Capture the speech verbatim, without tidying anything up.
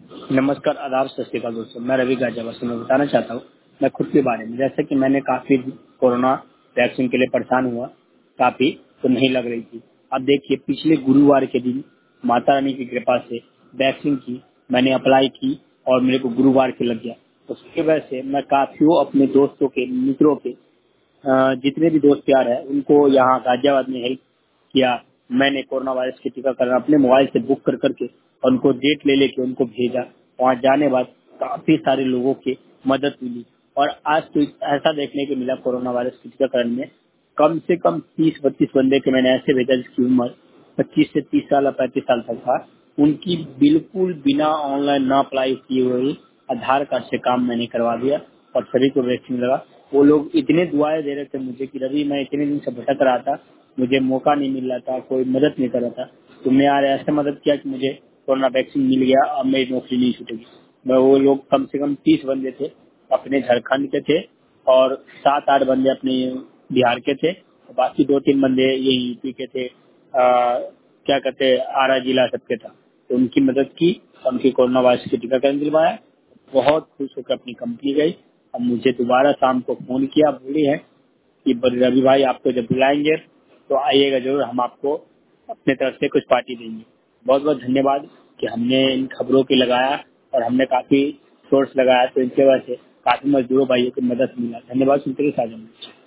नमस्कार, आदाब, सत श्री अकाल दोस्तों। मैं रवि गाजियाबाद से मैं बताना चाहता हूँ मैं खुद के बारे में। जैसे कि मैंने काफ़ी कोरोना वैक्सीन के लिए परेशान हुआ, काफ़ी तो नहीं लग रही थी। अब देखिए, पिछले गुरुवार के दिन माता रानी की कृपा से वैक्सीन की मैंने अप्लाई की और मेरे को गुरुवार के लग गया। उसकी वजह से मैं काफ़ी अपने दोस्तों के, मित्रों के, अ, जितने भी दोस्त यार हैं उनको यहाँ गाजियाबाद में हेल्प किया। मैंने कोरोना वायरस के टीकाकरण अपने मोबाइल से बुक कर करके और उनको डेट ले लेके उनको भेजा। वहाँ जाने बाद काफी सारे लोगों की मदद मिली और आज तो ऐसा देखने को मिला कोरोना वायरस के टीकाकरण में कम से कम तीस बत्तीस बंदे के मैंने ऐसे भेजा जिसकी उम्र पच्चीस से तीस साल या पैंतीस साल तक था। उनकी बिल्कुल बिना ऑनलाइन ना अप्लाई किए हुए आधार कार्ड से काम मैंने करवा दिया और सभी को वैक्सीन लगा। वो लोग इतने दुआएं दे रहे थे मुझे कि रवि, मैं इतने दिन से भटक रहा था, मुझे मौका नहीं मिल रहा था, कोई मदद नहीं कर रहा था, तुमने यार ऐसे मदद किया कि मुझे कोरोना वैक्सीन मिल गया, अब मेरी नौकरी नहीं छूटेगी। मैं वो लोग कम से कम तीस बंदे थे, अपने झारखंड के थे और सात आठ बंदे अपने बिहार के थे और बाकी दो तीन बंदे ये यूपी के थे। आ, क्या कहते हैं, आरा जिला सबके था। तो उनकी मदद की, उनकी कोरोना वायरस के टीकाकरण दिलवाया। बहुत खुश होकर अपनी कंपनी गई। अब मुझे दोबारा शाम को फोन किया, बोली है कि बर- रवि भाई आपको जब बुलाएंगे तो आइएगा जरूर, हम आपको अपने तरफ से कुछ पार्टी देंगे। बहुत बहुत धन्यवाद कि हमने इन खबरों की लगाया और हमने काफी सोर्स लगाया, तो इनके वजह से काफी मजदूरों भाइयों की मदद मिला। धन्यवाद। सुनते रहिए साझा में।